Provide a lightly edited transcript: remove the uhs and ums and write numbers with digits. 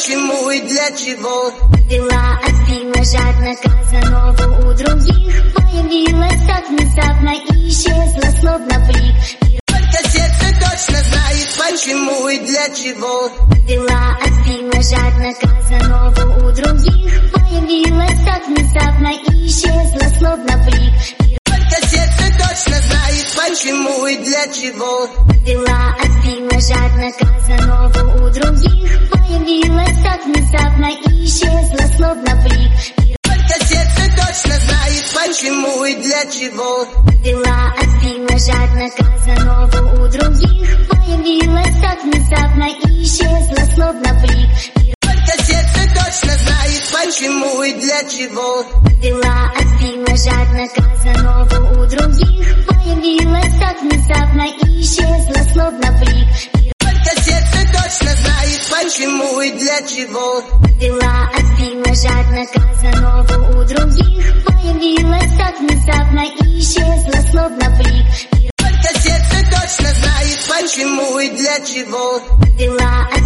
почему и для чего. Пила, отпила жадно Казанову у других. Появилась так внезапно и исчезла словно блик. Только сердце точно знает, почему и для чего. Пила, отпила жадно Казанову у других. Появилась так внезапно и исчезла словно блик. Только сердце точно знает, почему и для чего. Пила, отпила жадно Казанову у других. Появилась так внезапно и исчезла словно блик. Только сердце точно знает, почему и для чего. Пила, отпила жадно Казанову у других. Появилась так внезапно и исчезла словно блик. Только сердце точно знает, почему и для чего. Пила, отпила жадно Казанову у других. Появилась так внезапно и исчезла словно блик. Только сердце точно знает, почему и для чего. Пила, отпила жадно Казанову у других. Появилась так внезапно и исчезла словно блик. Только сердце точно знает, почему и для чего. Пила,